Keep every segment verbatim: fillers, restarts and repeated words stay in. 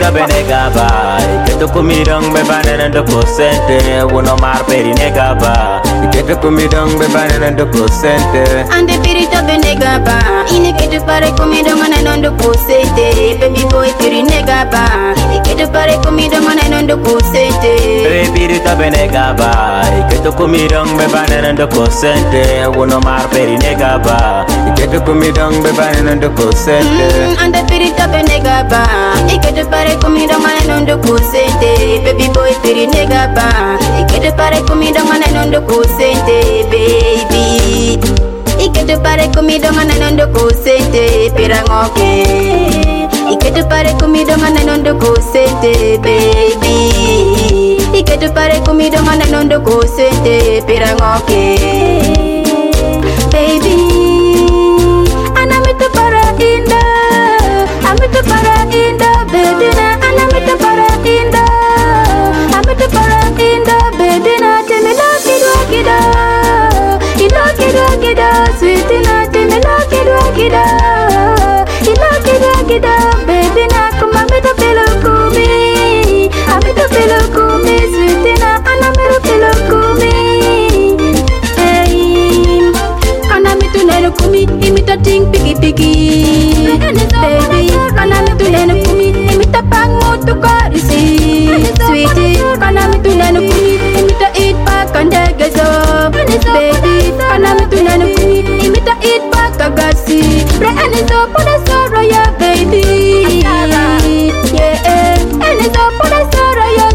pirita benegaba, iketo kumidong bebane ndo kosente, uno mar peri negaba, iketo kumidong bebane ndo kosente. Ande pirita benegaba, iketo pare kumidong ndo kosente, baby boy peri negaba, iketo pare kumidong ndo kosente. Re pirita benegaba, iketo kumidong bebane ndo kosente, uno mar peri negaba, iketo kumidong bebane ndo kosente. Ande pirita benegaba, iketo pare kumidong ndo kosente, baby boy peri negaba, iketo pare kumidong ndo kosente, baby. Iketo pare kumidong ndo kosente, pirangoke. Iketo pare kumidong ndo kosente, baby. Iketo pare kumidong ndo kosente, pirangoke. Baby, anamito para inda, amito para inda, baby na anamito para inda, amito para inda, baby na tell me like it, like it, you like it, like it, sweetie na tell me like it, like it, you like it, like it, baby na come amito pelo kumi, amito pelo kumi, sweetie na anamito pelo kumi. Neno kumi, imita ting piki piki. Baby, kana mitu neno kumi, imita pang motu karisi. Sweetie, kana mitu neno kumi, imita eat back and degazo. Baby, kana mitu neno kumi, imita eat back agasi. Pre enizo pone soro ya baby. Yeah, enizo pone soro ya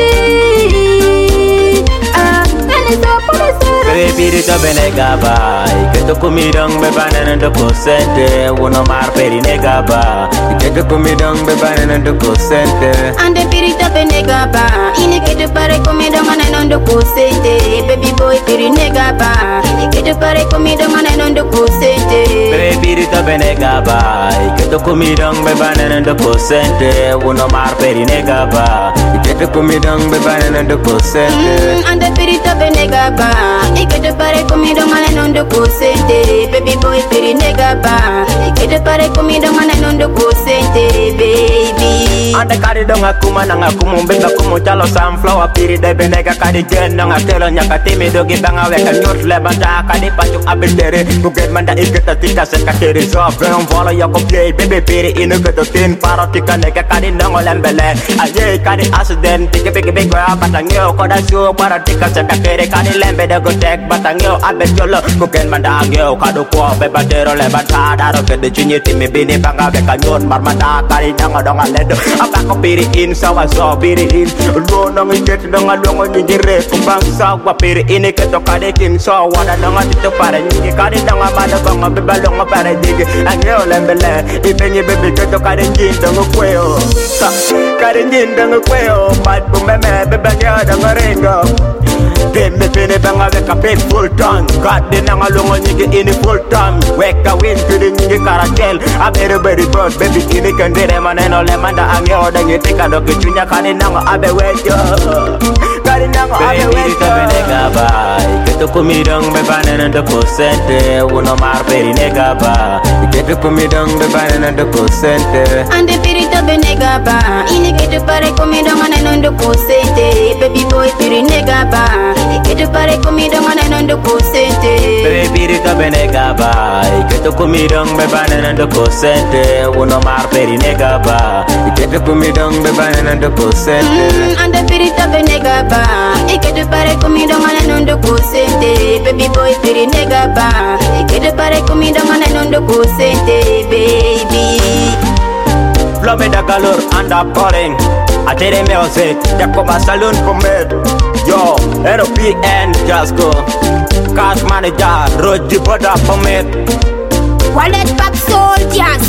sweetie. Ah, enizo pone soro. Re pirita benegaba, iketo kumidong bebane ndo kosente, uno mar peri negaba, iketo kumidong bebane ndo kosente. Ande pirita benegaba, iketo pare kumidong ndo kosente, baby boy peri negaba, iketo pare kumidong ndo kosente. Re pirita benegaba, iketo kumidong bebane ndo kosente, uno mar peri negaba, iketo kumidong bebane ndo kosente. Ande pirita benegaba, iketo pare kumidong ndo kosente, baby boy peri negaba, iketo pare kumidong ndo kosente, baby. Ande kari donga kuma nanga kumumbenga kumuchalo sunflower piri de benega kari gen nanga telo nyaka timi dogi banga weka nyot lebanta kadi pachuk abendere kuget manda iketa tika seka kiri so brown vola yoko play baby piri inu keto tin paro tika nega kadi nongo lembele aye kadi asuden tika piki piki wa batangyo koda su para tika seka kiri kadi lembe de go tek batangyo abejolo kuget manda angyo kado kwa beba dero lebanta daro kede chunyi timi bini banga weka nyot marmata kadi nongo donga ledo apa ko piri in sawa so piri in lo nang iket nang alongo nyingire kumbang sawa piri ini keto kade kin so wada nang atito pare nyingi kade nang amada banga bebalongo pare digi angyo lembele ibengi bebe keto kade nyinda ngokweo kade nyinda ngokweo pat bumeme bebanya dang rengo Deme pene banga weka pay full time kade nang alongo nyingi ini full time weka win kede nyingi karatel abere beri bird baby ini kandere maneno lemanda angyo dangi tika doki chunya kani nango abe wejo kani nango abe wejo benegaba iketo kumidong bebane ndo kosente uno mar peri negaba iketo kumidong bebane ndo kosente. Ande pirita benegaba, iketo pare kumidong ndo kosente, baby boy peri negaba, iketo pare kumidong ndo kosente. Re pirita benegaba, iketo kumidong bebane ndo kosente, uno mar peri negaba, iketo kumidong bebane ndo kosente. Ande pirita benegaba, iketo pare kumidong ndo kosente, baby boy peri negaba, iketo pare kumidong ndo kosente, baby. Flow me da galore and up calling. I tell them music, Jacoba Saloon Comed. Yo, N O P N Jasco, Cash Manager, Road the Buddha Comed. Wallet back soldiers.